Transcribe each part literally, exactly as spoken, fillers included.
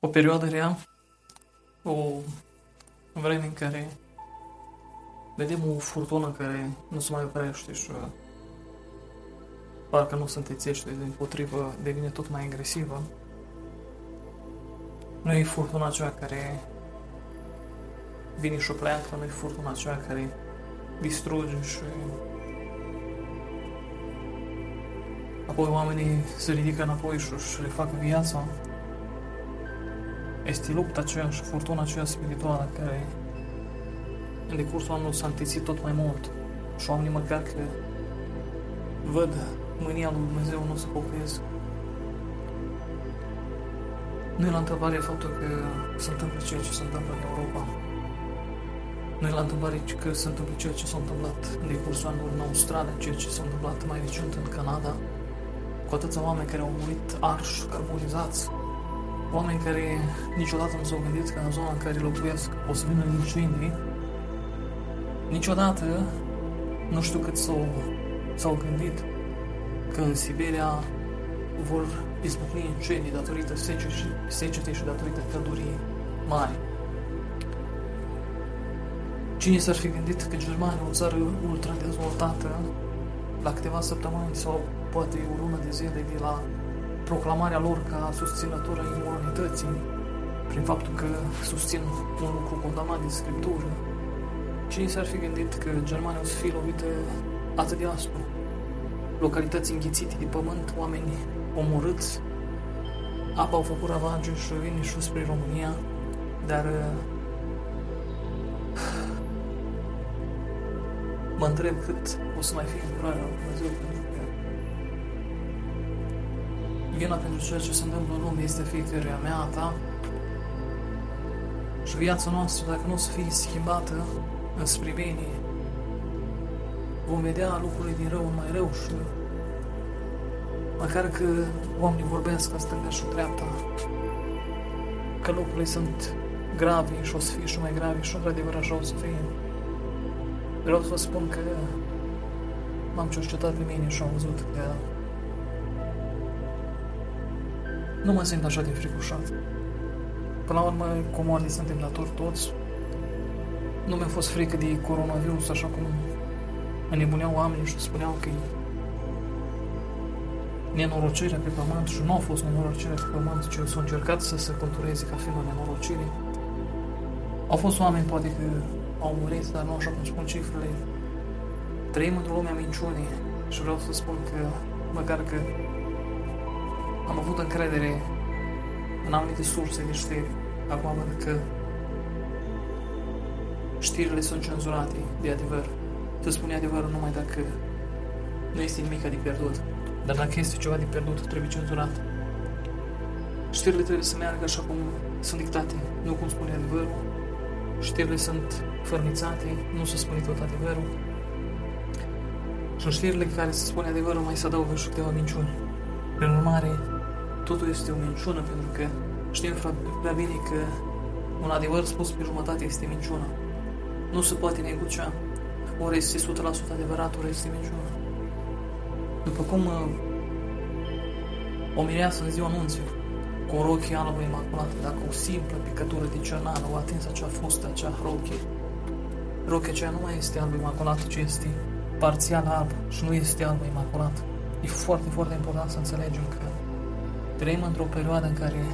O perioadă rea, o vreme în care vedem o furtună care nu se mai oprește și parcă nu se întețește, din potrivă devine tot mai agresivă. Nu e furtuna aceea care vine și o pleacă, nu e furtuna aceea care distruge și apoi oamenii se ridică înapoi și își refac viața. Este lupta aceea și furtuna aceea spirituală care în decursul anului s-a întețit tot mai mult și oamenii măcar că văd mânia lui Dumnezeu nu se pocăiesc. Nu e la întâmplare faptul că se întâmplă ceea ce se întâmplă în Europa. Nu e la întâmplare că se întâmplă ceea ce s-a întâmplat în decursul anului în Australia, ceea ce s-a întâmplat mai recent în Canada, cu atâția oameni care au murit arși, carbonizați, oameni care niciodată nu s-au gândit că în zona în care locuiesc o să vină incendii. Niciodată nu știu cât s-au, s-au gândit că în Siberia vor izbucni incendii datorită secetei și datorită căldurii mari. Cine s-ar fi gândit că Germania, o țară ultra-dezvoltată, la câteva săptămâni sau poate o lună de zile de la proclamarea lor ca susținători a imunității, prin faptul că susțin un lucru condamnat din Scriptură, cine s-ar fi gândit că Germania o să fie lovită atât de aspru? Localități înghițite de pământ, oameni omorâți, apa au făcut ravage și vine și spre România, dar mă întreb cât o să mai fie îndurarea lui Dumnezeu, pentru că vina pentru ceea ce se întâmplă în lume este fiecăruia mea, a ta, și viața noastră, dacă nu o să fie schimbată înspre bine, vom vedea lucrurile din rău în mai rău și măcar că oamenii vorbesc în stânga și dreapta, că lucrurile sunt grave și o să fie și mai grave și într-adevăr așa o să fie. Vreau să vă spun că m-am cercetat pe mine și am văzut că nu mă simt așa de fricoșat. Până la urmă, cu moarte suntem datori toți. Nu mi-a fost frică de coronavirus, așa cum înnebuneau oamenii și spuneau că e nenorocirea pe pământ și nu a fost nenorocirea pe pământ, ci s-au încercat să se contureze ca fiind o nenorocire. Au fost oameni, poate că au murit, dar nu așa cum spun cifrele. Trăim într-o lume a minciunii și vreau să spun că măcar că am avut încredere în anumite surse de știri. Acum văd că știrile sunt cenzurate de adevăr. Se spune adevărul numai dacă nu este nimic de pierdut. Dar dacă este ceva de pierdut, trebuie cenzurat. Știrile trebuie să meargă așa cum sunt dictate, nu cum spune adevărul. Știrile sunt fărnițate, nu se spune tot adevărul. Și în știrile care se spune adevărul mai se adaugă și câteva minciuni. Prin urmare, totul este o minciună, pentru că știm prea bine că un adevăr spus pe jumătate este minciună. Nu se poate negocia. Ori este o sută la sută adevărat, ori este minciună. După cum o mireasă în ziua anunții, cu o rochie albă imaculată, dacă o simplă picătură de cernală o atins acea fustă, acea rochie, rochia aceea nu mai este albă imaculată, ci este parțial albă și nu este albă imaculată. E foarte, foarte important să înțelegem că trăim într-o perioadă în care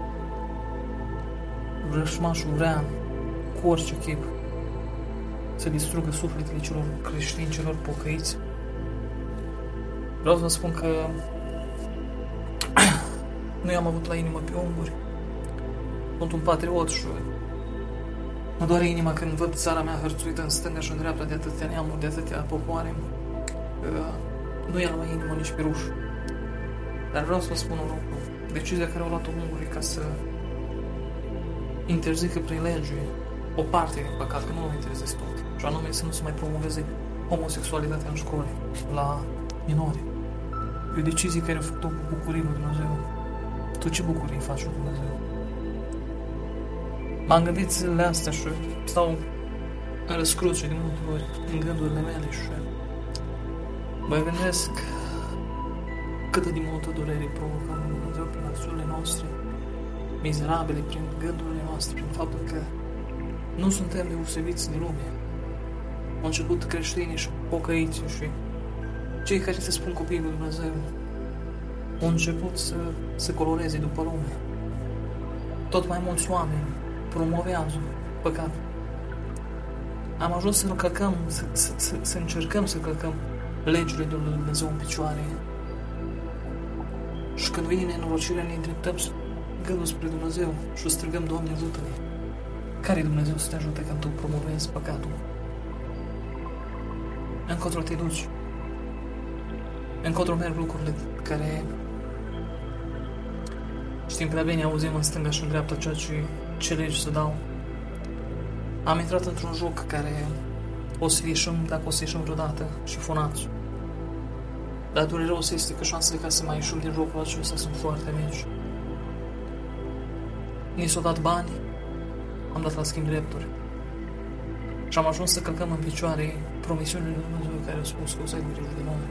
vrășmașul vrea cu orice chip să distrugă sufletele celor creștini, celor pocăiți. Vreau să vă spun că nu i-am avut la inimă pe unguri. Sunt un patriot și mă doare inima când văd țara mea hărțuită în stânga și în dreapta de atâtea neamuri, de atâtea popoare. Nu i-am la inimă nici pe ruși. Dar vreau să vă spun un lucru. Decizia care au luat-o ungurii ca să interzică prin lege o parte din păcat, că nu o interzis tot, și anume să nu se mai promoveze homosexualitatea în școli, la minori. E o decizie care a făcut-o cu bucurie lui Dumnezeu. Tu ce bucurie faci lui Dumnezeu? M-am gândit zilele astea și stau în răscruce de multe ori în gândurile mele și mă gândesc cât de multă durere provocăm lui Dumnezeu prin acțiunile noastre, mizerabile prin gândurile noastre, prin faptul că nu suntem deosebiți de lume. Au început creștinii și pocăiții și cei care se spun copiii lui Dumnezeu au început să se coloreze după lume. Tot mai mulți oameni promovează păcatul. Am ajuns să călcăm, să, să, să, să încercăm să călcăm legile de lui Dumnezeu în picioare. Și când vine nenorocirea, ne îndreptăm gândul spre Dumnezeu și strigăm, Doamne, ajută-ne. Care Dumnezeu să te ajute când tu promovezi păcatul? Încotro te duci. Încotro merg lucrurile care știm prea bine, auzim în stânga și în dreapta ceea ce, ce legi să dau. Am intrat într-un joc care o să ieșim, dacă o să ieșim vreodată, și funați. Dar dureros este că șansele ca să mai ieșim din jocul acesta sunt foarte mici. Ni s-au dat bani, am dat la schimb drepturi. Și am ajuns să călcăm în picioare promisiunile lui Dumnezeu care a spus că o să ai grijă de noi.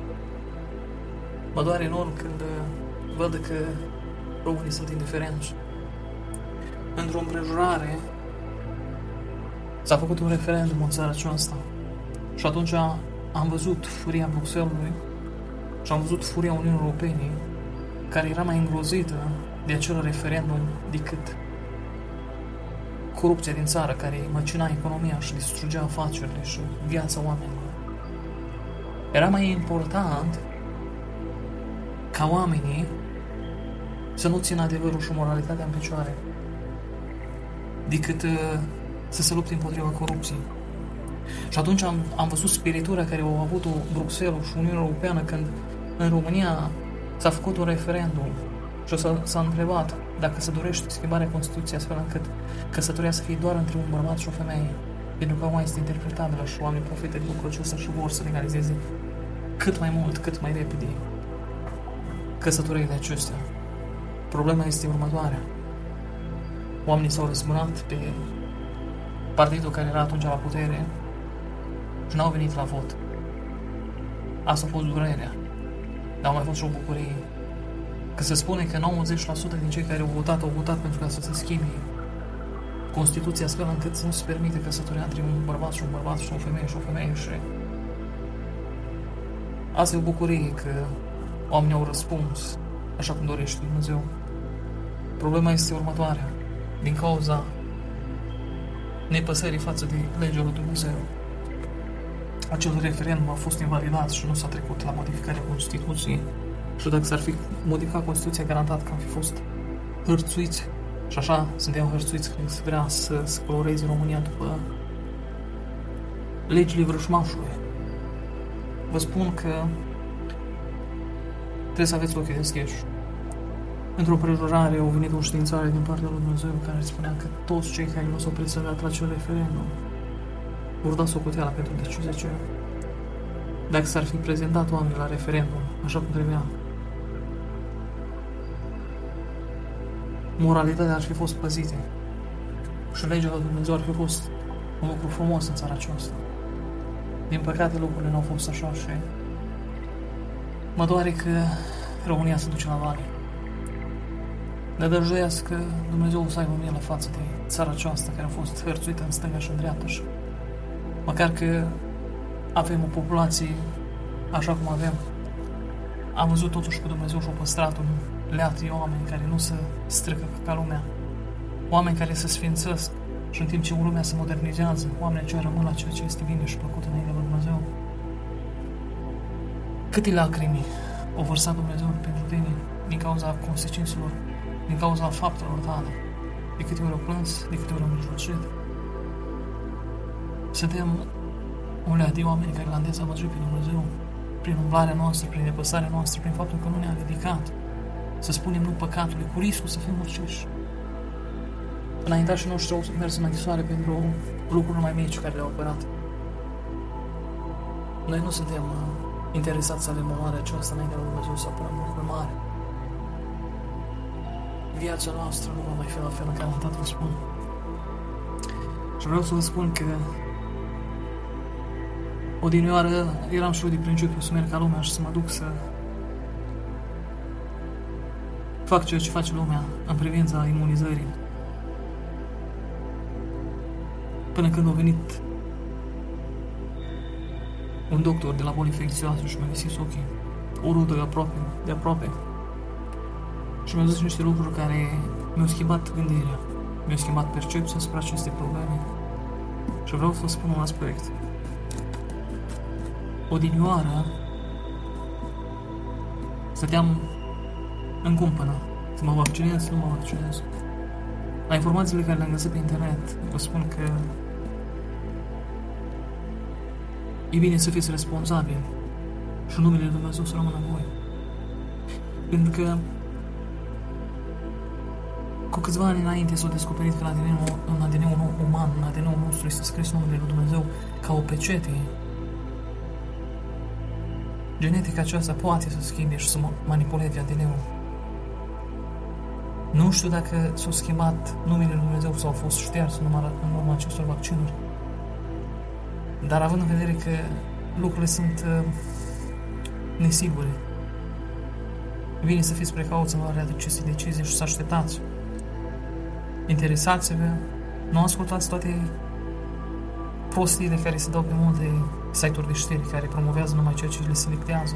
Mă doare enorm când văd că românii sunt indiferenți. Într-o împrejurare s-a făcut un referendum în țara aceasta și atunci am văzut furia Bruxellesului și am văzut furia Uniunii Europene, care era mai îngrozită de acel referendum decât corupția din țară, care măcina economia și distrugea afacerile și viața oamenilor. Era mai important ca oamenii să nu țină adevărul și moralitatea în picioare decât uh, să se lupte împotriva corupției. Și atunci am, am văzut spiritura care au avut-o Bruxelles și Uniunea Europeană când în România s-a făcut un referendum și s-a, s-a întrebat dacă se dorește schimbarea Constituției astfel încât căsătoria să fie doar între un bărbat și o femeie, pentru că mai este interpretabilă și oamenii profită de lucrul acesta și vor să legalizeze cât mai mult, cât mai repede căsătoriile acestea. Problema este următoarea. Oamenii s-au răzbunat pe partidul care era atunci la putere și n-au venit la vot. Asta a fost durerea. Dar au mai fost și o bucurie. Că se spune că nouăzeci la sută din cei care au votat, au votat pentru ca să se schimbe Constituția astfel încât să nu se permite căsătoria între un bărbat și un bărbat și o femeie și o femeie și... Asta e o bucurie că oamenii au răspuns așa cum dorește Dumnezeu. Problema este următoarea. Din cauza nepăsării față de legea lui Dumnezeu, acel referendum a fost invalidat și nu s-a trecut la modificarea Constituției. Și dacă s-ar fi modificat Constituția, garantat că am fi fost hărțuiți. Și așa suntem hărțuiți când se vrea să se coloreze România după legile vrăjmașului. Vă spun că trebuie să aveți ochii deschiși. Într-o prejurare au venit o științare din partea lui Dumnezeu care spunea că toți cei care nu s-au prețăgat la acel referendum vor da socoteala pentru decizia aceea. Dacă s-ar fi prezentat oamenii la referendum așa cum trebuia, moralitatea ar fi fost păzită și legea lui Dumnezeu ar fi fost un lucru frumos în țara aceasta. Din păcate lucrurile nu au fost așa și mă doare că România se duce la vale. Ne dăjduiască Dumnezeu să aibă milă față de țara aceasta care a fost hărțuită în stânga și în dreapta și măcar că avem o populație așa cum avem, am văzut totuși că Dumnezeu și-a păstrat un leat de oameni care nu se strică ca lumea, oameni care se sfințesc și în timp ce lumea se modernizează, oamenii ce rămân la ceea ce este bine și plăcut înainte lui Dumnezeu. Câte lacrimi au vărsat Dumnezeu pentru tine din cauza consecințelor, din cauza faptelor tale, de câte ori au plâns, de câte ori au mijlocit. Suntem un leat de oameni care l-am dezamăgit pe Dumnezeu prin umblarea noastră, prin nepăsarea noastră, prin faptul că nu ne-a ridicat să spunem nu păcatului, cu riscul să fim uciși. Înaintașii noștri au mers în închisoare pentru lucruri mai mici care le-au apărat. Noi nu suntem interesați să avem onoarea aceasta înainte de Dumnezeu, să apărăm lucruri mari. Viața noastră nu va mai fi la fel, ca am dat vă spun. Și vreau să vă spun că odinioară eram și eu de principiu să merg ca lumea și să mă duc să fac ceea ce face lumea în privința imunizării. Până când a venit un doctor de la boli infecțioase și mi-a deschis ochii, o rudă de aproape, de aproape. Și mi-a zis niște lucruri care mi-au schimbat gândirea, mi-au schimbat percepția asupra acestei probleme. Și vreau să vă spun un aspect. Odinioară stăteam în cumpănă să mă vaccinez, să nu mă vaccinez. La informațiile care le-am găsit pe internet, vă spun că e bine să fiți responsabili și numele Lui Dumnezeu să rămână în voi. Pentru că cu câțiva ani înainte s-a descoperit că în A D N-ul, în A D N-ul uman, în A D N-ul nostru este scris numele Lui Dumnezeu ca o pecete. Genetica aceasta poate să schimbe și să manipuleze A D N-ul. Nu știu dacă s-a schimbat numele Lui Dumnezeu sau a fost șters în urma, în urma acestor vaccinuri. Dar având în vedere că lucrurile sunt uh, nesigure, e bine să fiți precauți în luarea acestei decizii și să așteptați. Interesați-vă, nu ascultați toate prostiile care se dau pe multe site-uri de știri care promovează numai ceea ce le selectează.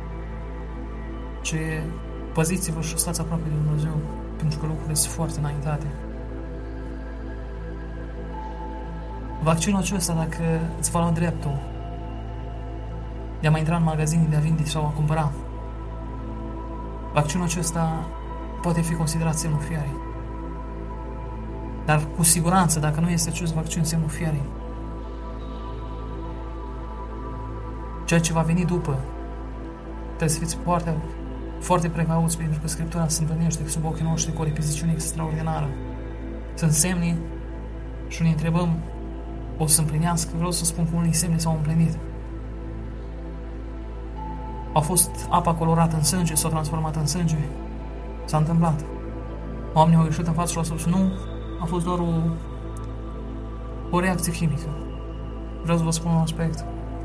Ce păziți-vă și stați aproape de Dumnezeu, pentru că lucrurile sunt foarte înaintate. Vaccinul acesta, dacă îți va lua dreptul de a mai intra în magazine, de a vinde sau a cumpăra, vaccinul acesta poate fi considerat semnul fiarei. Dar cu siguranță, dacă nu este acest vaccin semnul fiarei, ceea ce va veni după, trebuie să fiți foarte, foarte precauți, pentru că Scriptura se întâlnește sub ochii noștri cu o repeziciune extraordinară. Sunt semne și ne întrebăm, o să împlinească? Vreau să spun că unii semne s-au împlinit. A fost apa colorată în sânge, s-a transformat în sânge. S-a întâmplat. Oamenii au ieșit în față și au spus, nu, a fost doar o, o reacție chimică. Vreau să vă spun un aspect.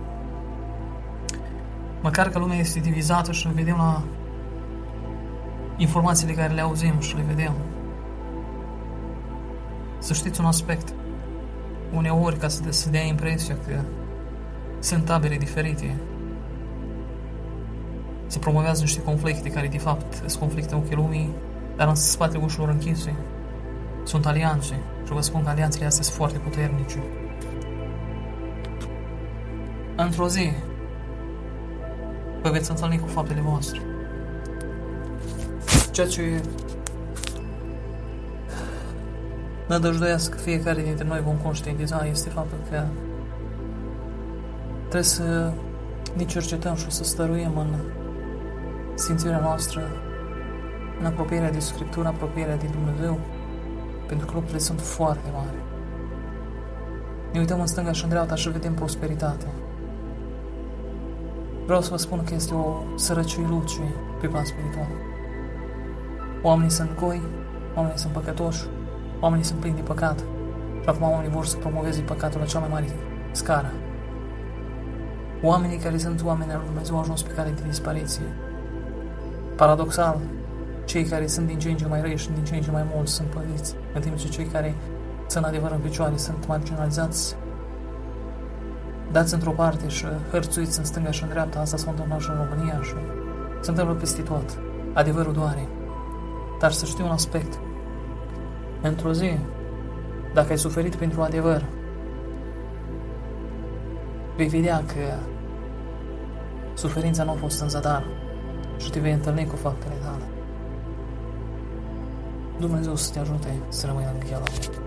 Măcar că lumea este divizată și le vedem la informațiile care le auzim și le vedem. Să știți un aspect. Uneori, ca să se dea impresia că sunt tabere diferite, se promovează niște conflicte care, de fapt, sunt conflicte în ochii lumii, dar în spatele ușilor închise sunt alianțe. Și vă spun că alianțele astea sunt foarte puternice. Într-o zi, vă veți întâlni cu faptele voastre. Ceea ce nădăjduiesc că fiecare dintre noi vom conștientiza este faptul că trebuie să ne cercetăm și să stăruim în simțirea noastră, în apropierea de Scriptură, apropierea de Dumnezeu, pentru că lucrurile sunt foarte mari. Ne uităm în stânga și în dreapta și vedem prosperitate. Vreau să vă spun că este o sărăcie luce pe plan spiritual. Oamenii sunt goi, oamenii sunt păcătoși, oamenii sunt plini de păcat și acum oamenii vor să promoveze păcatul la cea mai mare scară. Oamenii care sunt oameni al lui Dumnezeu au ajuns pe cale de dispariție. Paradoxal, cei care sunt din ce în ce mai răi și din ce în ce mai mulți sunt păziți, în timp ce cei care sunt adevăr în picioare sunt marginalizați, dați într-o parte și hărțuiți în stânga și în dreapta. Asta s-a întâmplat și în România și se întâmplă peste tot. Adevărul doare. Dar să știu un aspect. Într-o zi, dacă ai suferit pentru adevăr, vei vedea că suferința nu a fost în zadar și te vei întâlni cu faptele tale. Dumnezeu să te ajute să rămâi în încheia la